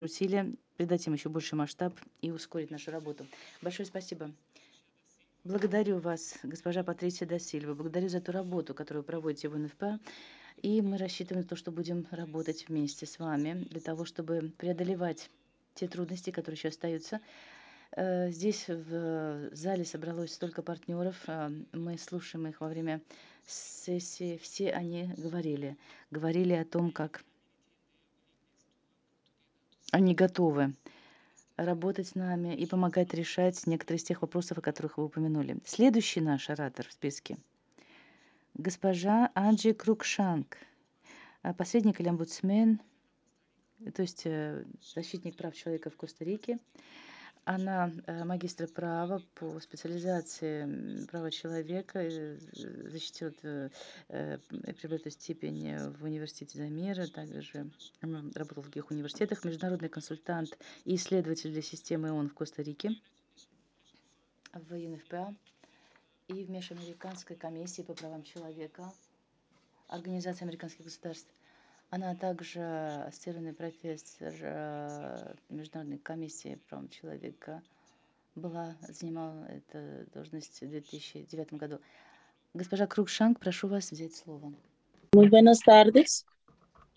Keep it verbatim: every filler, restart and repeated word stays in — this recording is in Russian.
усилия, придать им еще больший масштаб и ускорить нашу работу. Большое спасибо. Благодарю вас, госпожа Патрисия да Сильва. Благодарю за ту работу, которую вы проводите в эн эф пэ. И мы рассчитываем на то, что будем работать вместе с вами для того, чтобы преодолевать те трудности, которые еще остаются. Э, Здесь в зале собралось столько партнеров. э, Мы слушаем их во время сессии. Все они говорили, говорили о том, как они готовы работать с нами и помогать решать некоторые из тех вопросов, о которых вы упомянули. Следующий наш оратор в списке — госпожа Анджи Крукшанк, а, посредник или омбудсмен, то есть э, защитник прав человека в Коста-Рике. Она э, магистр права по специализации м, права человека, э, защитила э, э, и приобрела степень э, в университете Замира, также она работала в других университетах, международный консультант и исследователь для системы ООН в Коста-Рике, в ю эн эф пэ а и в Межамериканской комиссии по правам человека Организации американских государств. Она также ассоциированный профессор э, Международной комиссии по правам человека, была, занимала эту должность в две тысячи девятом году. Госпожа Крукшанк, прошу вас взять слово. Muy buenas tardes.